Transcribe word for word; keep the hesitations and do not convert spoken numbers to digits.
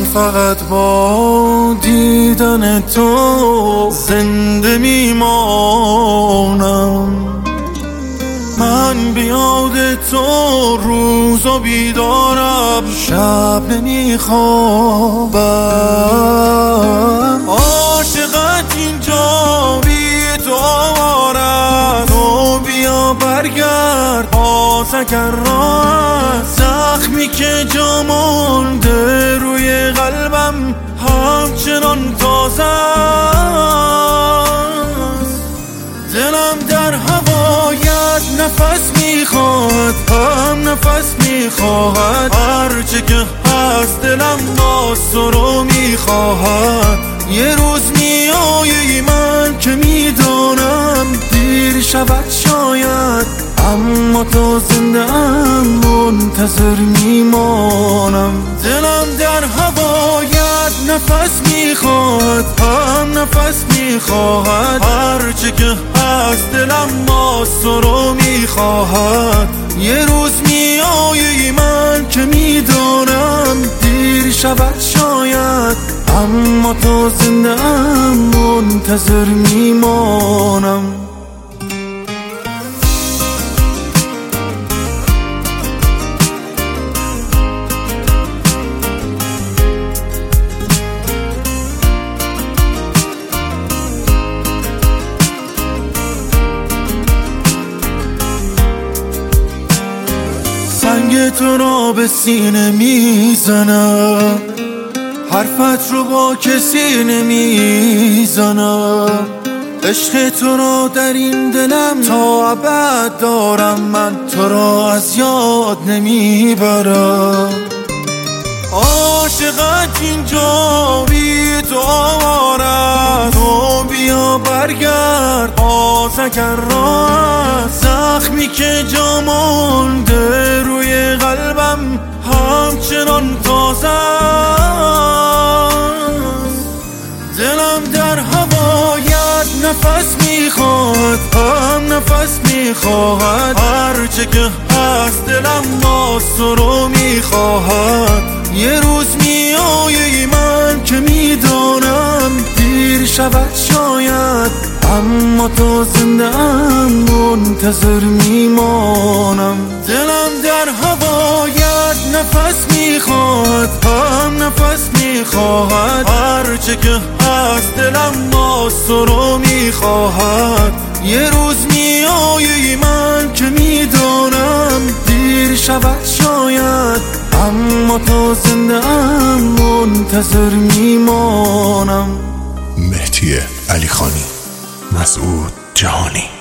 فقط با دیدن تو زنده میمانم. من بیاد تو روز و بیدارم، شب نمیخوابم. عاشقت اینجا بی تو آوارم، تو بیا برگرد باز اگر راه. زخمی که جا مونده روی قلبم همچنان تازه است. دلم در هوایت نفس میخواد، هم نفس میخواهد. هرچه که هست دلم باز تو رو میخواهد. یه روز میایی من که میدانم دیر شود شاید، اما تا زنده ام منتظر میمانم. دلم در هوایت نفس میخواد، هم نفس میخواهد. هرچه که هست دلم باز تو رو میخواهد. یه روز میایی من که میدانم دیر شود شاید، اما تا زنده ام منتظر میمانم. سنگ تو را به سینه میزنم، حرفت رو با کسی نمیزنم. عشق تو را در این دلم تا ابد دارم، من تو را از یاد نمیبرم. عاشقت اینجا بی تو آوارم، تو بیا برگرد باز اگر راه. زخمی که جا مونده روی قلبم همچنان تازه است. دلم در هوایت نفس میخواد، هم نفس میخواهد. هرچه که هست دلم باز تو رو میخواهد. یه روز میایی من که میدانم دیر شود شاید، اما تا زنده ام منتظر میمانم. دلم در هوایت نفس میخواد، هم نفس میخواهد. هرچه که هست دلم باز تو رو میخواهد. یه روز میایی من که میدانم دیر شود شاید، اما تا زنده ام منتظر میمانم. مهدی علیخانی، مسعود جهانی.